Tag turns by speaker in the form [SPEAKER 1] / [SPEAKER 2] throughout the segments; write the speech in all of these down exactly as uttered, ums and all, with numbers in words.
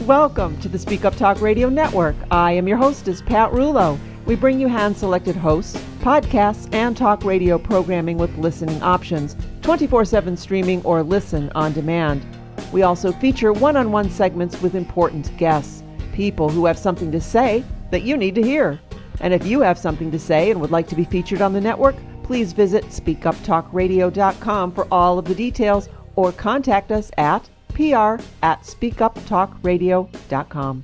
[SPEAKER 1] welcome to the Speak Up Talk Radio Network. I am your hostess, Pat Rulo. We bring you hand-selected hosts, podcasts, and talk radio programming with listening options, twenty-four seven streaming or listen on demand. We also feature one-on-one segments with important guests, people who have something to say that you need to hear. And if you have something to say and would like to be featured on the network, please visit speak up talk radio dot com for all of the details or contact us at P R at speak up talk radio dot com.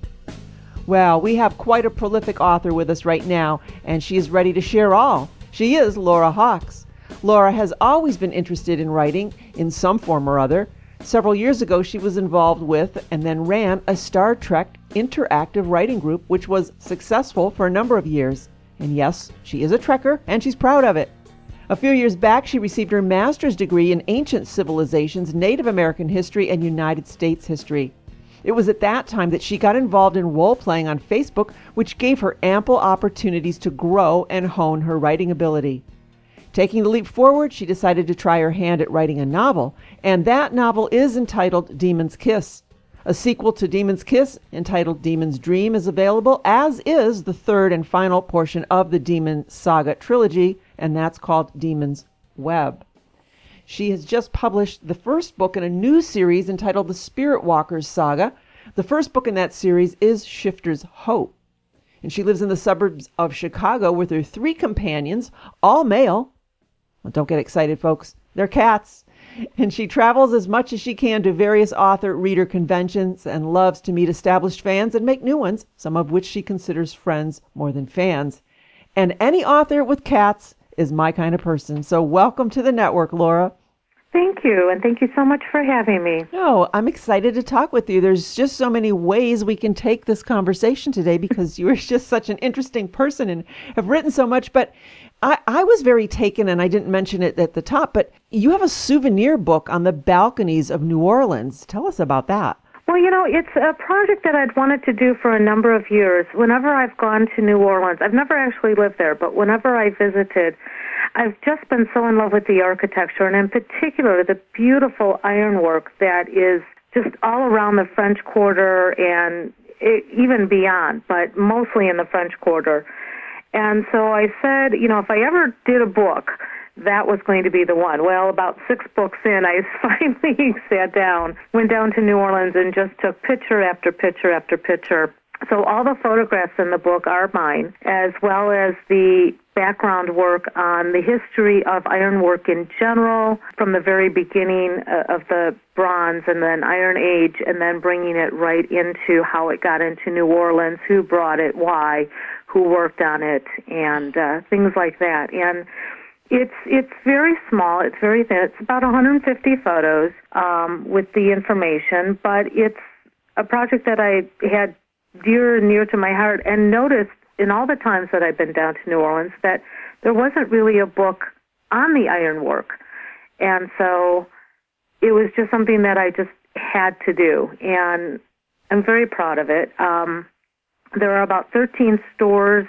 [SPEAKER 1] Well, we have quite a prolific author with us right now, and she is ready to share all. She is Laura Hawkes. Laura has always been interested in writing in some form or other. Several years ago, she was involved with and then ran a Star Trek interactive writing group, which was successful for a number of years. And yes, she is a Trekker, and she's proud of it. A few years back, she received her master's degree in Ancient Civilizations, Native American History, and United States History. It was at that time that she got involved in role-playing on Facebook, which gave her ample opportunities to grow and hone her writing ability. Taking the leap forward, she decided to try her hand at writing a novel, and that novel is entitled Demon's Kiss. A sequel to Demon's Kiss, entitled Demon's Dream, is available, as is the third and final portion of the Demon Saga trilogy, and that's called Demon's Web. She has just published the first book in a new series entitled The Spirit Walkers Saga. The first book in that series is Shifter's Hope. And she lives in the suburbs of Chicago with her three companions, all male. Well, don't get excited, folks. They're cats. And she travels as much as she can to various author-reader conventions and loves to meet established fans and make new ones, some of which she considers friends more than fans. And any author with cats is my kind of person. So welcome to the network, Laura.
[SPEAKER 2] Thank you, and thank you so much for having me.
[SPEAKER 1] No, I'm excited to talk with you. There's just so many ways we can take this conversation today because you're just such an interesting person and have written so much. But I, I was very taken, and I didn't mention it at the top, but you have a souvenir book on the balconies of New Orleans. Tell us about that.
[SPEAKER 2] Well, you know, it's a project that I'd wanted to do for a number of years. Whenever I've gone to New Orleans, I've never actually lived there, but whenever I visited, I've just been so in love with the architecture, and in particular, the beautiful ironwork that is just all around the French Quarter and it, even beyond, but mostly in the French Quarter. And so I said, you know, if I ever did a book, that was going to be the one. Well, about six books in, I finally sat down, went down to New Orleans, and just took picture after picture after picture. So all the photographs in the book are mine, as well as the background work on the history of ironwork in general, from the very beginning of the Bronze and then Iron Age, and then bringing it right into how it got into New Orleans, who brought it, why, who worked on it, and uh, things like that. And It's it's very small. It's very thin. It's about one hundred fifty photos um, with the information, but it's a project that I had dear and near to my heart, and noticed in all the times that I've been down to New Orleans that there wasn't really a book on the ironwork, and so it was just something that I just had to do, and I'm very proud of it. Um, there are about thirteen stores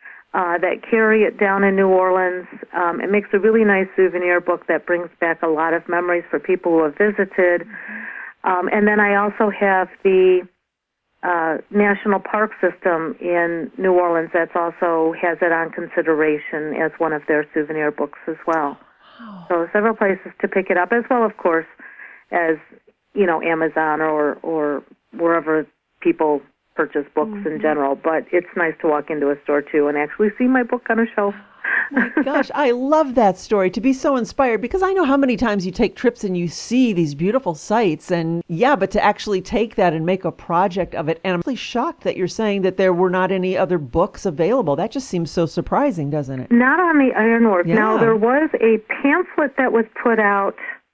[SPEAKER 2] Uh, that carry it down in New Orleans. Um, it makes a really nice souvenir book that brings back a lot of memories for people who have visited. Um, and then I also have the uh, National Park System in New Orleans that's also has it on consideration as one of their souvenir books as well. Wow. So several places to pick it up, as well, of course, as, you know, Amazon or, or wherever people purchase books mm-hmm. in general, but it's nice to walk into a store too and actually see my book on a shelf.
[SPEAKER 1] My gosh, I love that story, to be so inspired, because I know how many times you take trips and you see these beautiful sights, and yeah, but to actually take that and make a project of it, and I'm really shocked that you're saying that there were not any other books available. That just seems so surprising, doesn't it?
[SPEAKER 2] Not on the ironwork.
[SPEAKER 1] Yeah.
[SPEAKER 2] Now, there was a pamphlet that was put out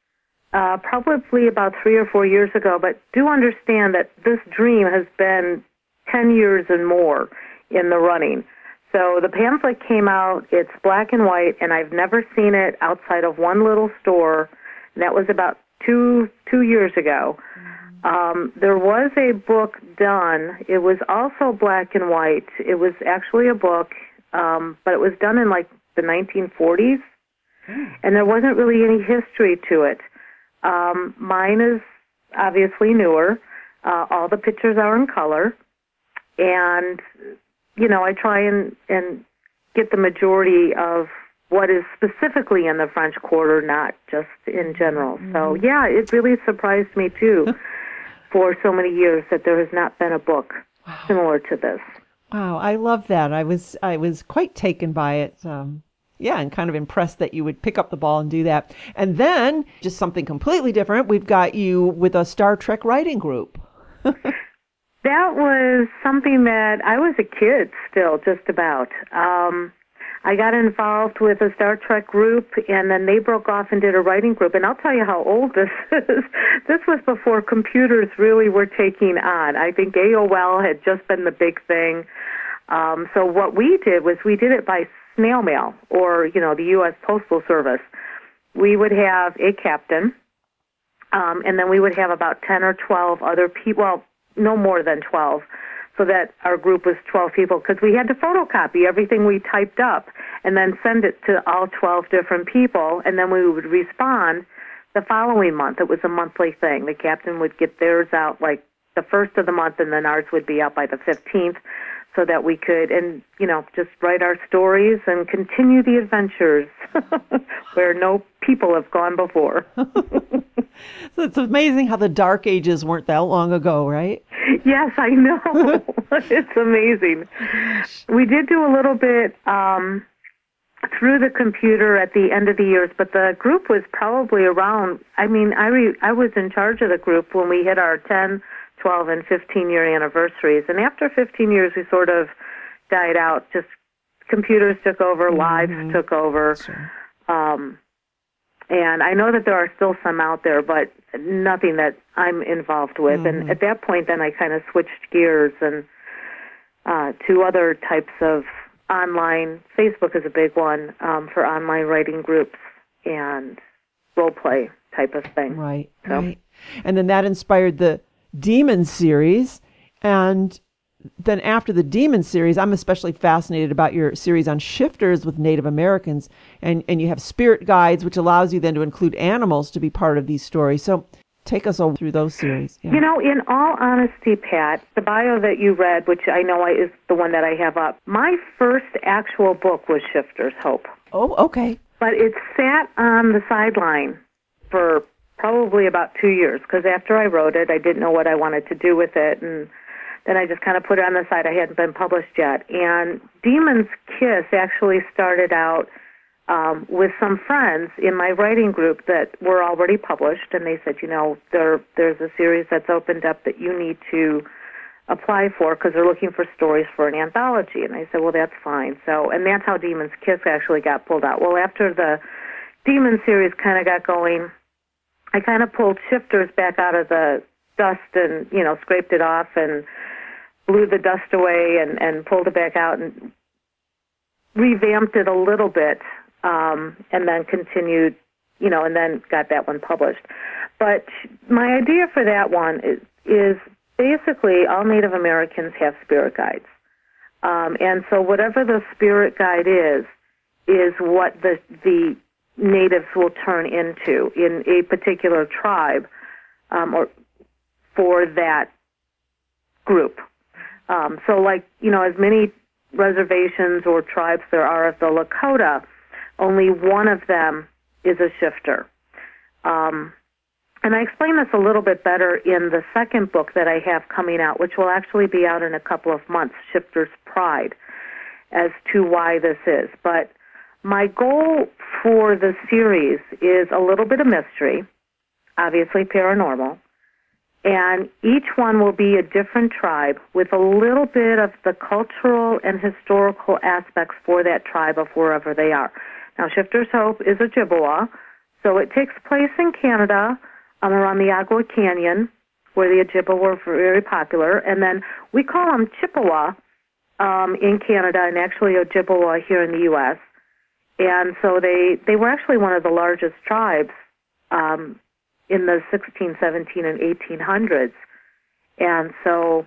[SPEAKER 2] uh, probably about three or four years ago, but do understand that this dream has been ten years and more in the running. So the pamphlet came out, it's black and white, and I've never seen it outside of one little store, and that was about two two years ago. Mm-hmm. Um, there was a book done. It was also black and white. It was actually a book, um, but it was done in like the nineteen forties, mm. and there wasn't really any history to it. Um, mine is obviously newer. Uh, all the pictures are in color, and you know, I try and and get the majority of what is specifically in the French Quarter, not just in general. Mm-hmm. So yeah, it really surprised me too, for so many years, that there has not been a book wow. similar to this.
[SPEAKER 1] Wow, I love that. I was I was quite taken by it. Um, yeah, and kind of impressed that you would pick up the ball and do that. And then, just something completely different, we've got you with a Star Trek writing group.
[SPEAKER 2] That was something that I was a kid still, just about. Um, I got involved with a Star Trek group, and then they broke off and did a writing group. And I'll tell you how old this is. This was before computers really were taking on. I think A O L had just been the big thing. Um, so what we did was we did it by snail mail, or, you know, the U S Postal Service. We would have a captain, um, and then we would have about ten or twelve other people, well, no more than twelve, so that our group was twelve people, because we had to photocopy everything we typed up and then send it to all twelve different people, and then we would respond the following month. It was a monthly thing. The captain would get theirs out like the first of the month, and then ours would be out by the fifteenth, so that we could, and, you know, just write our stories and continue the adventures where no people have gone before.
[SPEAKER 1] So it's amazing how the Dark Ages weren't that long ago, right?
[SPEAKER 2] Yes, I know. It's amazing. We did do a little bit um, through the computer at the end of the years, but the group was probably around, I mean, I, re, I was in charge of the group when we hit our ten, twelve, and fifteen-year anniversaries. And after fifteen years, we sort of died out. Just computers took over, mm-hmm. lives took over. Sure. Um, and I know that there are still some out there, but nothing that I'm involved with. Mm-hmm. And at that point, then I kind of switched gears and uh, to other types of online. Facebook is a big one um, for online writing groups and role play type of thing.
[SPEAKER 1] Right, so. right. And then that inspired the Demon series, and then after the Demon series, I'm especially fascinated about your series on shifters with Native Americans, and, and you have spirit guides, which allows you then to include animals to be part of these stories. So take us all through those series. Yeah.
[SPEAKER 2] You know, in all honesty, Pat, the bio that you read, which I know is the one that I have up, my first actual book was Shifter's Hope.
[SPEAKER 1] Oh, okay.
[SPEAKER 2] But it sat on the sideline for probably about two years, because after I wrote it, I didn't know what I wanted to do with it, and then I just kind of put it on the side. I hadn't been published yet. And Demon's Kiss actually started out um, with some friends in my writing group that were already published, and they said, you know, there there's a series that's opened up that you need to apply for, because they're looking for stories for an anthology. And I said, well, that's fine. So, and that's how Demon's Kiss actually got pulled out. Well, after the Demon series kind of got going, I kind of pulled Shifters back out of the dust and, you know, scraped it off and blew the dust away and, and pulled it back out and revamped it a little bit, um, and then continued, you know, and then got that one published. But my idea for that one is, is basically all Native Americans have spirit guides. Um, and so whatever the spirit guide is, is what the the natives will turn into in a particular tribe, um, or for that group. Um, so like, you know, as many reservations or tribes there are of the Lakota, only one of them is a shifter. Um, and I explain this a little bit better in the second book that I have coming out, which will actually be out in a couple of months, Shifter's Pride, as to why this is. But my goal for the series is a little bit of mystery, obviously paranormal, and each one will be a different tribe with a little bit of the cultural and historical aspects for that tribe of wherever they are. Now, Shifter's Hope is a Ojibwa, so it takes place in Canada, um, around the Agua Canyon, where the Ojibwa were very popular, and then we call them Chippewa um, in Canada, and actually Ojibwa here in the U S And so they, they were actually one of the largest tribes um, in the sixteen, seventeen, and eighteen hundreds. And so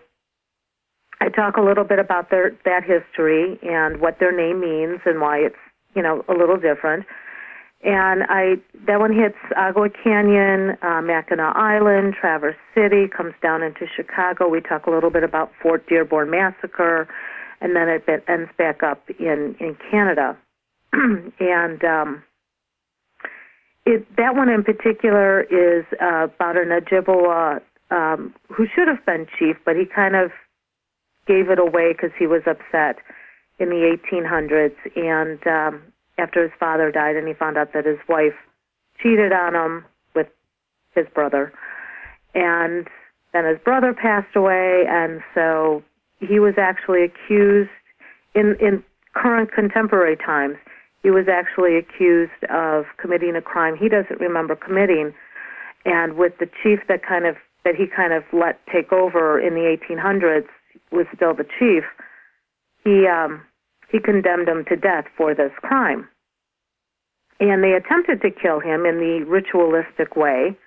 [SPEAKER 2] I talk a little bit about their that history and what their name means and why it's, you know, a little different. And I that one hits Agua Canyon, uh, Mackinac Island, Traverse City, comes down into Chicago. We talk a little bit about Fort Dearborn Massacre, and then it ends back up in, in Canada. and um, it, that one in particular is uh, about an Ojibwa um, who should have been chief, but he kind of gave it away because he was upset in the eighteen hundreds. And um, after his father died, and he found out that his wife cheated on him with his brother. And then his brother passed away, and so he was actually accused, in, in current contemporary times, he was actually accused of committing a crime he doesn't remember committing. And with the chief that kind of, that he kind of let take over in the eighteen hundreds, was still the chief, he, um, he condemned him to death for this crime. And they attempted to kill him in the ritualistic way.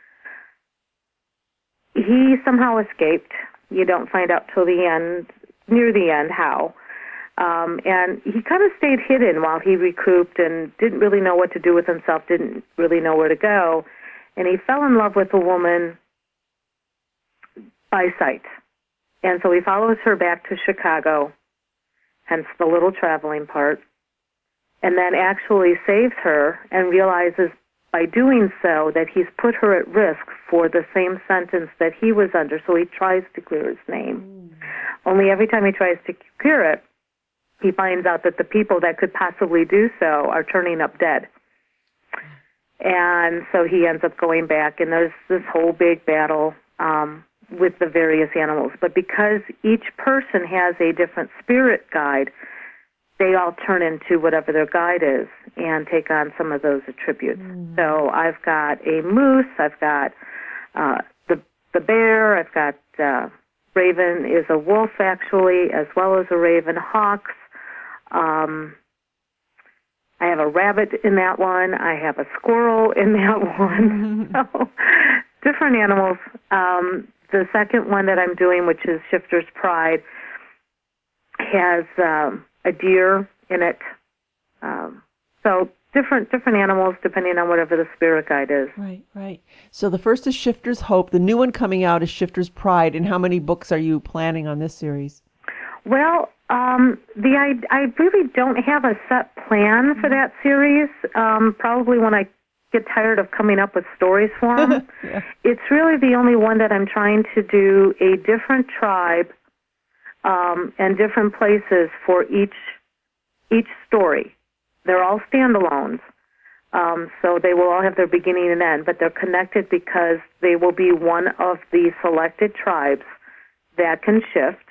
[SPEAKER 2] He somehow escaped. You don't find out till the end, near the end, how. Um, and he kind of stayed hidden while he recouped and didn't really know what to do with himself, didn't really know where to go. And he fell in love with a woman by sight. And so he follows her back to Chicago, hence the little traveling part, and then actually saves her and realizes by doing so that he's put her at risk for the same sentence that he was under, so he tries to clear his name. Mm. Only every time he tries to clear it, he finds out that the people that could possibly do so are turning up dead. And so he ends up going back, and there's this whole big battle um, with the various animals. But because each person has a different spirit guide, they all turn into whatever their guide is and take on some of those attributes. Mm. So I've got a moose, I've got uh, the the bear, I've got uh, Raven is a wolf actually, as well as a raven hawks. Um, I have a rabbit in that one. I have a squirrel in that one. So different animals. Um, the second one that I'm doing, which is Shifter's Pride, has um, a deer in it. Um, so different different animals depending on whatever the spirit guide is.
[SPEAKER 1] Right, right. So the first is Shifter's Hope. The new one coming out is Shifter's Pride. And how many books are you planning on this series?
[SPEAKER 2] Well, um, the I, I really don't have a set plan for that series. Um, probably when I get tired of coming up with stories for them. Yeah. It's really the only one that I'm trying to do a different tribe um, and different places for each each story. They're all standalones, um, so they will all have their beginning and end, but they're connected because they will be one of the selected tribes that can shift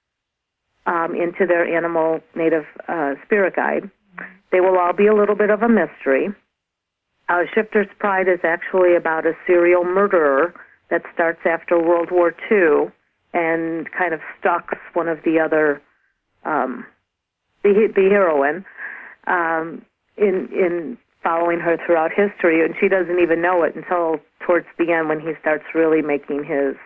[SPEAKER 2] um, into their animal native uh, spirit guide. They will all be a little bit of a mystery. Uh, Shifter's Pride is actually about a serial murderer that starts after World War Two and kind of stalks one of the other, um, the, the heroine, um, in in following her throughout history, and she doesn't even know it until towards the end when he starts really making his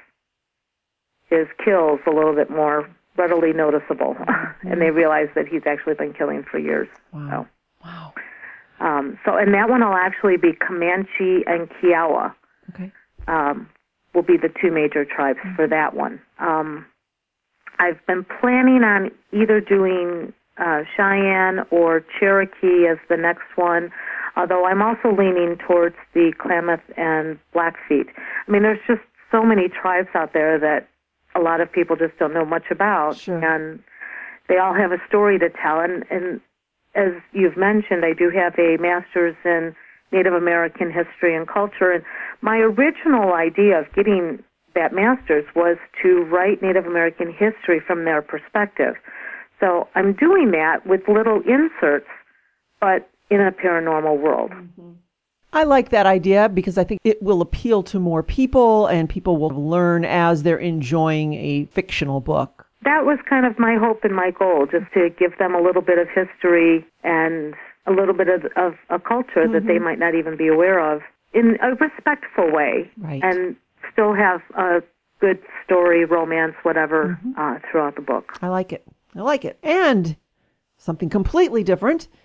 [SPEAKER 2] his kills a little bit more readily noticeable, mm-hmm. and they realize that he's actually been killing for years.
[SPEAKER 1] Wow.
[SPEAKER 2] So.
[SPEAKER 1] Wow.
[SPEAKER 2] Um, so, and that one will actually be Comanche and Kiowa.
[SPEAKER 1] Okay.
[SPEAKER 2] Um, will be the two major tribes mm-hmm. for that one. Um, I've been planning on either doing uh, Cheyenne or Cherokee as the next one, although I'm also leaning towards the Klamath and Blackfeet. I mean, there's just so many tribes out there that a lot of people just don't know much about,
[SPEAKER 1] sure.
[SPEAKER 2] and they all have a story to tell. And, and as you've mentioned, I do have a master's in Native American history and culture, and my original idea of getting that master's was to write Native American history from their perspective. So I'm doing that with little inserts, but in a paranormal world.
[SPEAKER 1] Mm-hmm. I like that idea because I think it will appeal to more people, and people will learn as they're enjoying a fictional book.
[SPEAKER 2] That was kind of my hope and my goal, just to give them a little bit of history and a little bit of, of a culture mm-hmm. that they might not even be aware of in a respectful way,
[SPEAKER 1] right.
[SPEAKER 2] and still have a good story, romance, whatever, mm-hmm. uh, throughout the book.
[SPEAKER 1] I like it. I like it. And something completely different.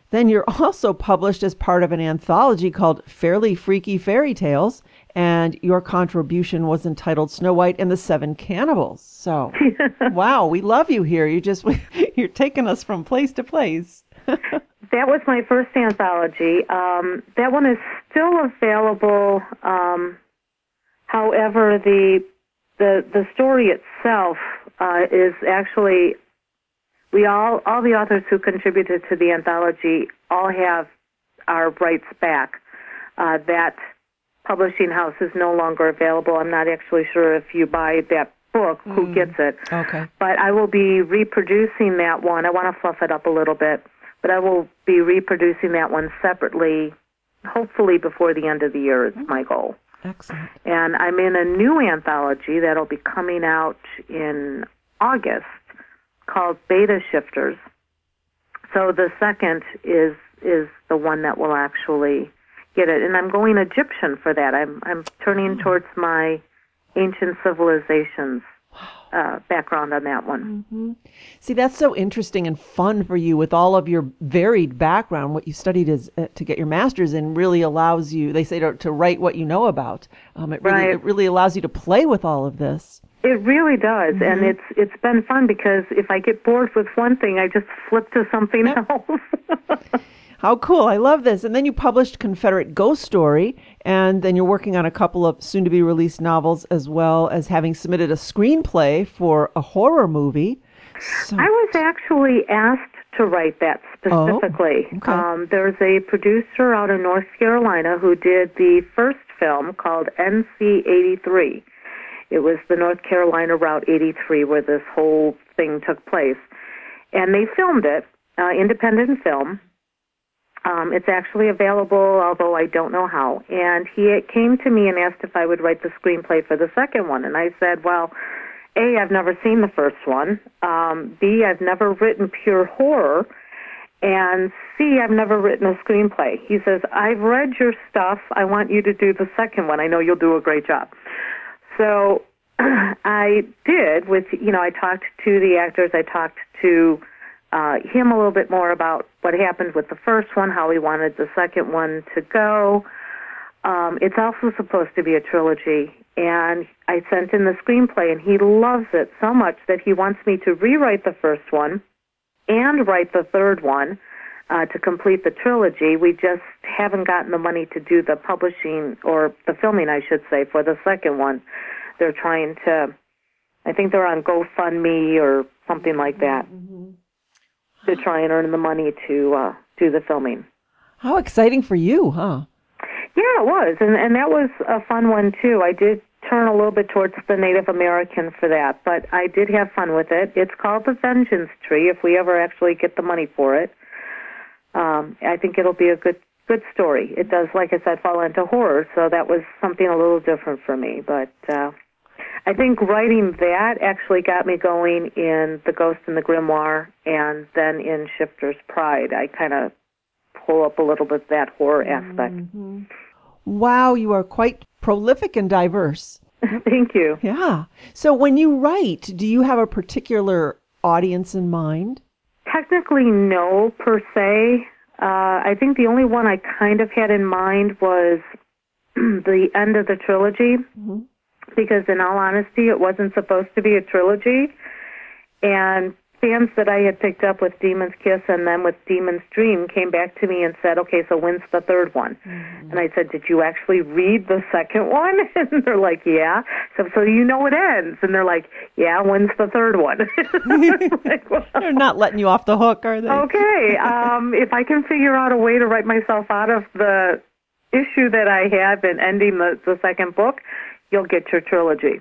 [SPEAKER 1] Then you're also published as part of an anthology called Fairly Freaky Fairy Tales, and your contribution was entitled Snow White and the Seven Cannibals. So, wow, we love you here. You just, you're taking us from place to place.
[SPEAKER 2] That was my first anthology. Um, that one is still available. Um, however, the the the story itself uh, is actually, we all all the authors who contributed to the anthology all have our rights back. Uh, that publishing house is no longer available. I'm not actually sure if you buy that book, who
[SPEAKER 1] Mm.
[SPEAKER 2] gets it.
[SPEAKER 1] Okay.
[SPEAKER 2] But I will be reproducing that one. I want to fluff it up a little bit, but I will be reproducing that one separately, hopefully before the end of the year is my goal.
[SPEAKER 1] Excellent.
[SPEAKER 2] And I'm in a new anthology that'll be coming out in August called Beta Shifters. So the second is is the one that will actually get it. And I'm going Egyptian for that. I'm I'm turning towards my ancient civilizations uh, background on that one.
[SPEAKER 1] Mm-hmm. See, that's so interesting and fun for you with all of your varied background. What you studied is uh, to get your master's in really allows you, they say, to, to write what you know about. Um, it really
[SPEAKER 2] Right.
[SPEAKER 1] it really allows you to play with all of this.
[SPEAKER 2] It really does, and it's it's been fun because if I get bored with one thing, I just flip to something
[SPEAKER 1] Yep.
[SPEAKER 2] else.
[SPEAKER 1] How cool. I love this. And then you published Confederate Ghost Story, and then you're working on a couple of soon-to-be-released novels as well as having submitted a screenplay for a horror movie. So,
[SPEAKER 2] I was actually asked to write that specifically.
[SPEAKER 1] Oh, okay.
[SPEAKER 2] Um, there's a producer out in North Carolina who did the first film called N C eighty-three. It was the North Carolina Route eighty-three where this whole thing took place. And they filmed it, uh, independent film. Um, it's actually available, although I don't know how. And he came to me and asked if I would write the screenplay for the second one. And I said, well, A, I've never seen the first one. Um, B, I've never written pure horror. And C, I've never written a screenplay. He says, I've read your stuff. I want you to do the second one. I know you'll do a great job. So I did with, you know, I talked to the actors. I talked to uh, him a little bit more about what happened with the first one, how he wanted the second one to go. Um, it's also supposed to be a trilogy. And I sent in the screenplay, and he loves it so much that he wants me to rewrite the first one and write the third one uh, to complete the trilogy. We just haven't gotten the money to do the publishing, or the filming, I should say, for the second one. They're trying to, I think they're on GoFundMe or something like that, mm-hmm. to try and earn the money to uh, do the filming.
[SPEAKER 1] How exciting for you, huh?
[SPEAKER 2] Yeah, it was, and and that was a fun one, too. I did turn a little bit towards the Native American for that, but I did have fun with it. It's called The Vengeance Tree, if we ever actually get the money for it. Um, I think it'll be a good good story. It does, like I said, fall into horror, so that was something a little different for me. But uh, I think writing that actually got me going in The Ghost and the Grimoire, and then in Shifter's Pride. I kind of pull up a little bit that horror aspect.
[SPEAKER 1] Mm-hmm. Wow, you are quite prolific and diverse.
[SPEAKER 2] Thank you.
[SPEAKER 1] Yeah. So when you write, do you have a particular audience in mind?
[SPEAKER 2] Technically, no, per se. Uh, I think the only one I kind of had in mind was the end of the trilogy, mm-hmm. because in all honesty, it wasn't supposed to be a trilogy. And fans that I had picked up with Demon's Kiss and then with Demon's Dream came back to me and said, okay, so when's the third one? Mm-hmm. And I said, did you actually read the second one? And they're like, yeah. So so you know it ends. And they're like, yeah, when's the third one? Like, well,
[SPEAKER 1] they're not letting you off the hook, are they?
[SPEAKER 2] Okay. Um, if I can figure out a way to write myself out of the issue that I have in ending the, the second book, you'll get your trilogy.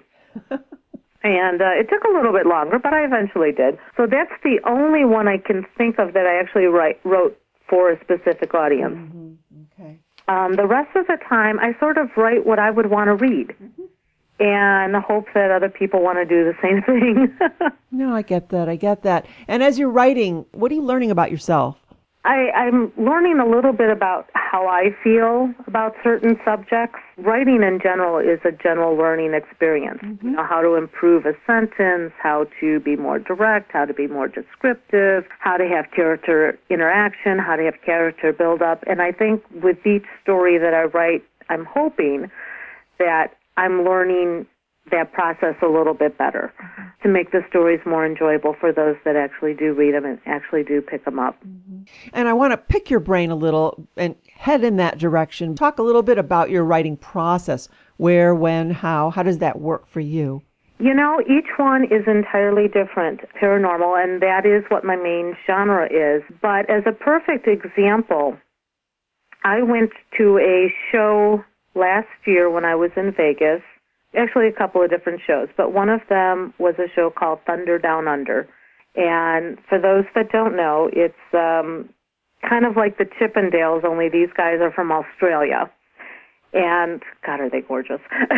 [SPEAKER 2] And uh, it took a little bit longer, but I eventually did. So that's the only one I can think of that I actually write, wrote for a specific audience.
[SPEAKER 1] Mm-hmm. Okay.
[SPEAKER 2] Um, the rest of the time, I sort of write what I would want to read, mm-hmm. and hope that other people want to do the same thing.
[SPEAKER 1] No, I get that. I get that. And as you're writing, what are you learning about yourself?
[SPEAKER 2] I, I'm learning a little bit about how I feel about certain subjects. Writing in general is a general learning experience. Mm-hmm. You know, how to improve a sentence, how to be more direct, how to be more descriptive, how to have character interaction, how to have character build up. And I think with each story that I write, I'm hoping that I'm learning that process a little bit better mm-hmm. to make the stories more enjoyable for those that actually do read them and actually do pick them up.
[SPEAKER 1] Mm-hmm. And I want to pick your brain a little and head in that direction. Talk a little bit about your writing process. Where, when, how, how does that work for you?
[SPEAKER 2] You know, each one is entirely different, paranormal, and that is what my main genre is. But as a perfect example, I went to a show last year when I was in Vegas. Actually, a couple of different shows, but one of them was a show called Thunder Down Under. And for those that don't know, it's um, kind of like the Chippendales, only these guys are from Australia. And, God, are they gorgeous.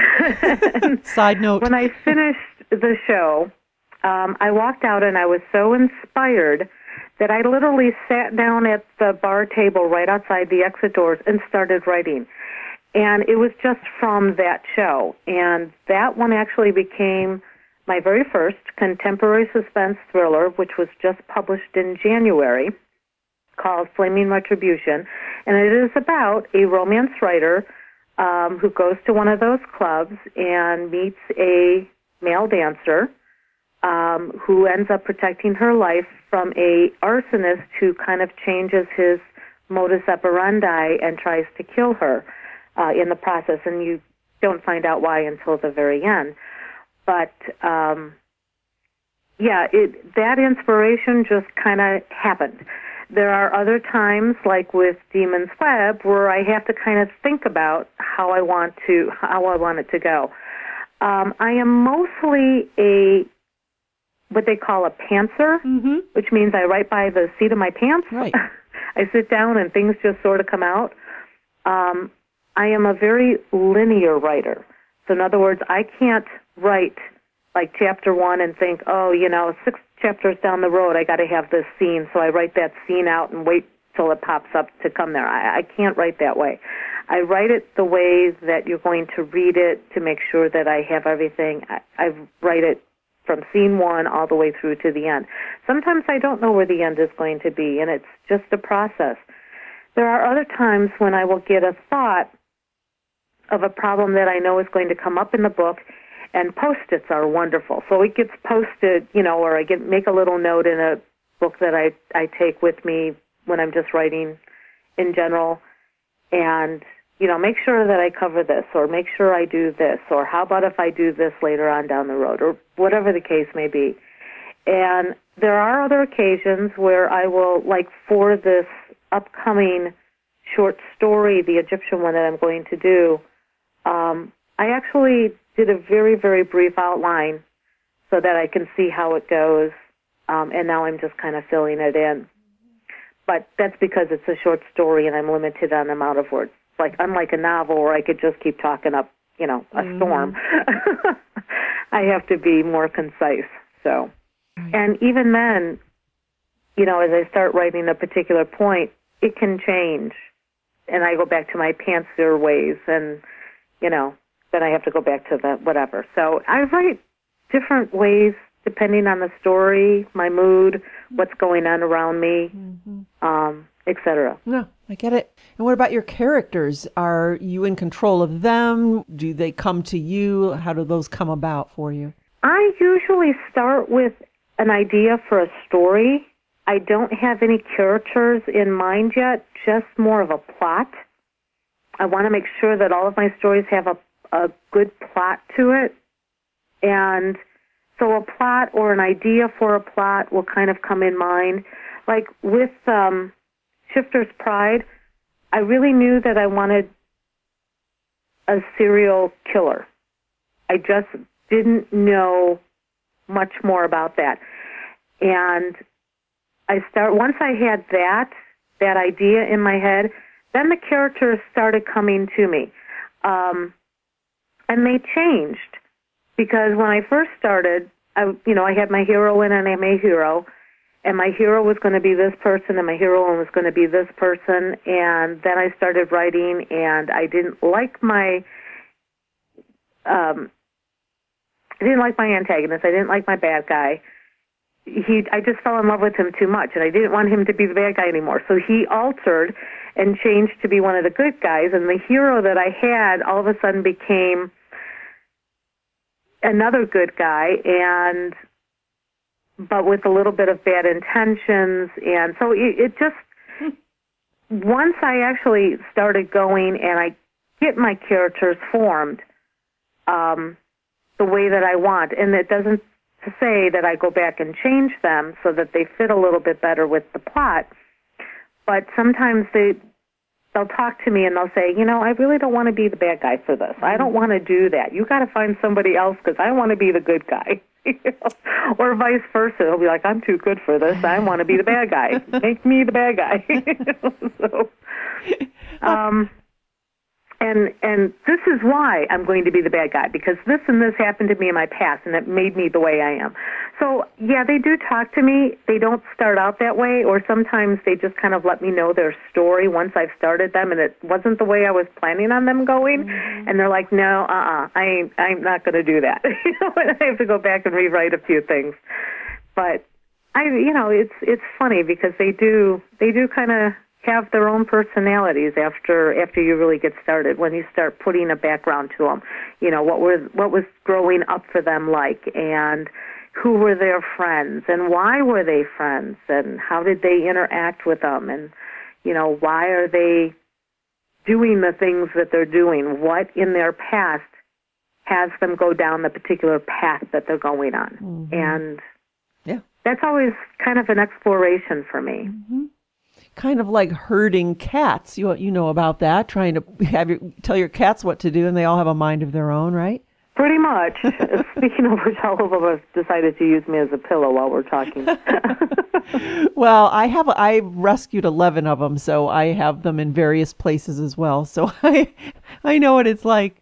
[SPEAKER 1] Side note.
[SPEAKER 2] When I finished the show, um, I walked out and I was so inspired that I literally sat down at the bar table right outside the exit doors and started writing. And it was just from that show. And that one actually became my very first contemporary suspense thriller, which was just published in January, called Flaming Retribution. And it is about a romance writer um, who goes to one of those clubs and meets a male dancer um, who ends up protecting her life from a arsonist who kind of changes his modus operandi and tries to kill her. Uh, in the process, and you don't find out why until the very end. But, um, yeah, it, that inspiration just kind of happened. There are other times, like with Demon's Web, where I have to kind of think about how I want to, how I want it to go. Um, I am mostly a, what they call a pantser, mm-hmm. which means I write by the seat of my pants.
[SPEAKER 1] Right.
[SPEAKER 2] I sit down and things just sort of come out. Um, I am a very linear writer. So in other words, I can't write like chapter one and think, oh, you know, six chapters down the road, I got to have this scene. So I write that scene out and wait till it pops up to come there. I, I can't write that way. I write it the way that you're going to read it to make sure that I have everything. I, I write it from scene one all the way through to the end. Sometimes I don't know where the end is going to be, and it's just a process. There are other times when I will get a thought of a problem that I know is going to come up in the book, and Post-its are wonderful. So it gets posted, you know, or I get make a little note in a book that I, I take with me when I'm just writing in general, and, you know, make sure that I cover this, or make sure I do this, or how about if I do this later on down the road, or whatever the case may be. And there are other occasions where I will, like for this upcoming short story, the Egyptian one that I'm going to do, Um, I actually did a very, very brief outline so that I can see how it goes, um, and now I'm just kind of filling it in. But that's because it's a short story and I'm limited on the amount of words. Like, unlike a novel where I could just keep talking up, you know, a mm-hmm. storm, I have to be more concise. So, and even then, you know, as I start writing a particular point, it can change, and I go back to my pantser ways, and you know, then I have to go back to the whatever. So I write different ways depending on the story, my mood, what's going on around me, mm-hmm. um, et cetera.
[SPEAKER 1] No, I get it. And what about your characters? Are you in control of them? Do they come to you? How do those come about for you?
[SPEAKER 2] I usually start with an idea for a story. I don't have any characters in mind yet, just more of a plot. I want to make sure that all of my stories have a, a good plot to it. And so a plot or an idea for a plot will kind of come in mind. Like with um, Shifter's Pride, I really knew that I wanted a serial killer. I just didn't know much more about that. And I start once I had that, that idea in my head, then the characters started coming to me. Um, and they changed because when I first started, I, you know, I had my heroine and I had my hero, and my hero was going to be this person, and my heroine was going to be this person. And then I started writing, and I didn't like my, um, I didn't like my antagonist. I didn't like my bad guy. He, I just fell in love with him too much, and I didn't want him to be the bad guy anymore. So he altered and changed to be one of the good guys, and the hero that I had all of a sudden became another good guy, and but with a little bit of bad intentions. And so it, it just, once I actually started going and I get my characters formed um, the way that I want, and it doesn't to say that I go back and change them so that they fit a little bit better with the plot, but sometimes they, they'll talk to me and they'll say, you know, I really don't want to be the bad guy for this. I don't want to do that. You got to find somebody else because I want to be the good guy. You know? Or vice versa. He'll be like, I'm too good for this. I want to be the bad guy. Make me the bad guy. so, um, and and this is why I'm going to be the bad guy, because this and this happened to me in my past, and it made me the way I am. So, yeah, they do talk to me. They don't start out that way, or sometimes they just kind of let me know their story once I've started them, and it wasn't the way I was planning on them going. Mm-hmm. And they're like, no, uh-uh, I ain't, I'm not going to do that. You know, and I have to go back and rewrite a few things. But, I, you know, it's it's funny because they do they do kind of have their own personalities after after you really get started, when you start putting a background to them. You know, what was what was growing up for them like, and who were their friends, and why were they friends, and how did they interact with them, and, you know, why are they doing the things that they're doing? What in their past has them go down the particular path that they're going on? Mm-hmm. And yeah, that's always kind of an exploration for me.
[SPEAKER 1] Mm-hmm. Kind of like herding cats. You you know about that, trying to have your, tell your cats what to do, and they all have a mind of their own, right?
[SPEAKER 2] Pretty much. Speaking of which, all of them have decided to use me as a pillow while we're talking.
[SPEAKER 1] Well, I have I rescued eleven of them, so I have them in various places as well. So I I know what it's like.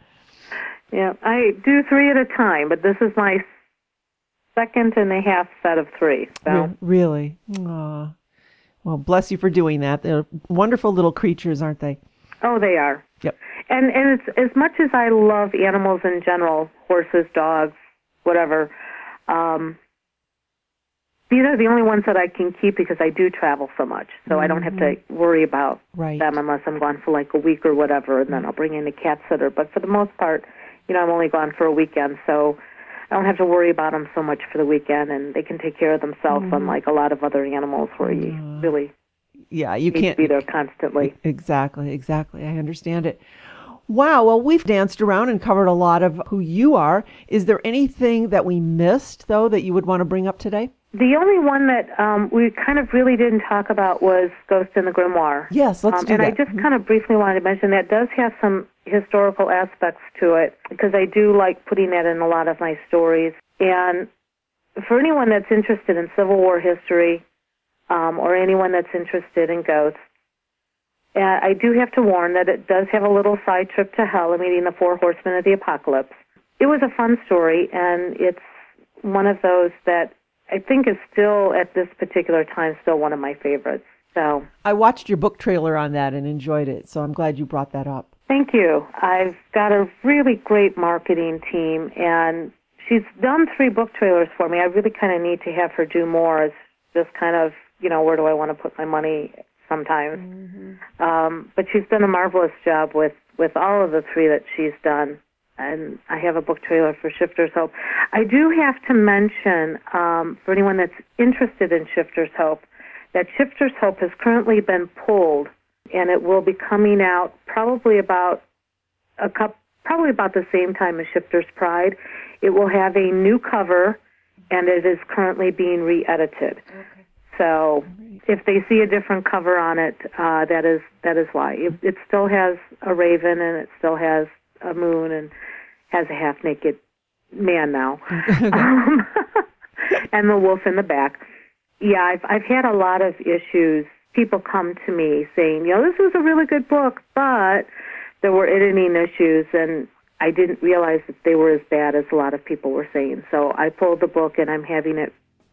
[SPEAKER 2] Yeah, I do three at a time, but this is my second and a half set of three. So.
[SPEAKER 1] Really? Aww. Well, bless you for doing that. They're wonderful little creatures, aren't they?
[SPEAKER 2] Oh, they are.
[SPEAKER 1] Yep.
[SPEAKER 2] And and it's, as much as I love animals in general, horses, dogs, whatever, um, these are the only ones that I can keep because I do travel so much. So mm-hmm. I don't have to worry about right. them unless I'm gone for like a week or whatever, and then I'll bring in a cat sitter. But for the most part, you know, I'm only gone for a weekend, so I don't have to worry about them so much for the weekend, and they can take care of themselves, mm-hmm. unlike a lot of other animals where you uh, really
[SPEAKER 1] yeah, you
[SPEAKER 2] need
[SPEAKER 1] can't
[SPEAKER 2] to be there constantly.
[SPEAKER 1] Exactly, exactly. I understand it. Wow, well, we've danced around and covered a lot of who you are. Is there anything that we missed, though, that you would want to bring up today?
[SPEAKER 2] The only one that um, we kind of really didn't talk about was Ghost in the Grimoire.
[SPEAKER 1] Yes, let's
[SPEAKER 2] um,
[SPEAKER 1] do
[SPEAKER 2] and
[SPEAKER 1] that.
[SPEAKER 2] And I just kind of briefly wanted to mention that does have some historical aspects to it, because I do like putting that in a lot of my stories. And for anyone that's interested in Civil War history, um, or anyone that's interested in ghosts, uh, I do have to warn that it does have a little side trip to hell, meeting the four horsemen of the apocalypse. It was a fun story, and it's one of those that I think is still, at this particular time, still one of my favorites. So
[SPEAKER 1] I watched your book trailer on that and enjoyed it, so I'm glad you brought that up.
[SPEAKER 2] Thank you. I've got a really great marketing team, and she's done three book trailers for me. I really kind of need to have her do more. It's just kind of, you know, where do I want to put my money sometimes. Mm-hmm. Um, but she's done a marvelous job with, with all of the three that she's done. And I have a book trailer for Shifter's Hope. I do have to mention, um, for anyone that's interested in Shifter's Hope, that Shifter's Hope has currently been pulled, and it will be coming out probably about a couple, probably about the same time as Shifter's Pride. It will have a new cover, and it is currently being re-edited. Okay. So if they see a different cover on it, uh, that is that is why. It, it still has a raven, and it still has a moon, and has a half-naked man now, um, and the wolf in the back. Yeah, I've I've had a lot of issues. People come to me saying, you know, this was a really good book, but there were editing issues, and I didn't realize that they were as bad as a lot of people were saying. So I pulled the book, and I'm having it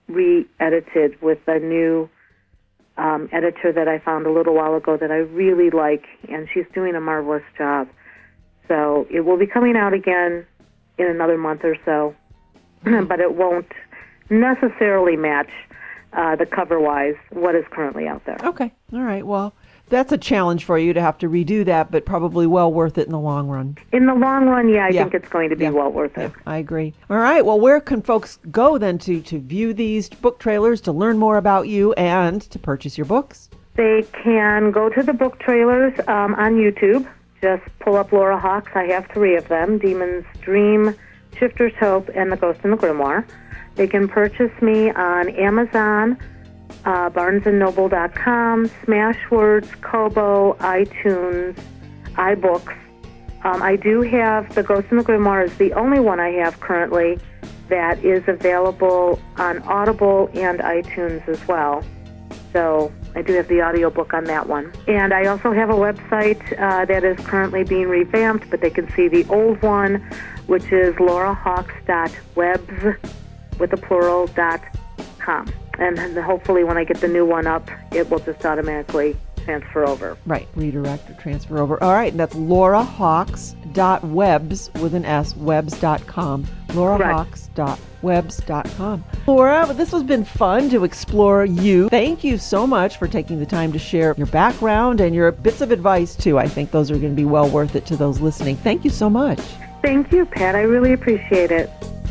[SPEAKER 2] re-edited with a new um, editor that I found a little while ago that I really like, and she's doing a marvelous job. So it will be coming out again in another month or so, but it won't necessarily match uh, the cover-wise what is currently out there.
[SPEAKER 1] Okay. All right. Well, that's a challenge for you to have to redo that, but probably well worth it in the long run.
[SPEAKER 2] In the long run, yeah, I
[SPEAKER 1] yeah.
[SPEAKER 2] think it's going to be
[SPEAKER 1] yeah.
[SPEAKER 2] well worth it.
[SPEAKER 1] Yeah, I agree. All right. Well, where can folks go then to, to view these book trailers, to learn more about you, and to purchase your books?
[SPEAKER 2] They can go to the book trailers um, on YouTube. Just pull up Laura Hawkes. I have three of them, Demon's Dream, Shifter's Hope, and The Ghost in the Grimoire. They can purchase me on Amazon, uh, barnes and noble dot com, Smashwords, Kobo, iTunes, iBooks. Um, I do have The Ghost in the Grimoire is the only one I have currently that is available on Audible and iTunes as well. So I do have the audiobook on that one. And I also have a website uh, that is currently being revamped, but they can see the old one, which is laura hawkes dot webs with a plural dot com. And then hopefully when I get the new one up, it will just automatically transfer over.
[SPEAKER 1] Right, redirect or transfer over. All right, and that's laura hawkes dot webs with an S, webs dot com. laura hawkes dot webs dot com. Laura, this has been fun to explore you. Thank you so much for taking the time to share your background and your bits of advice, too. I think those are going to be well worth it to those listening. Thank you so much.
[SPEAKER 2] Thank you, Pat. I really appreciate it.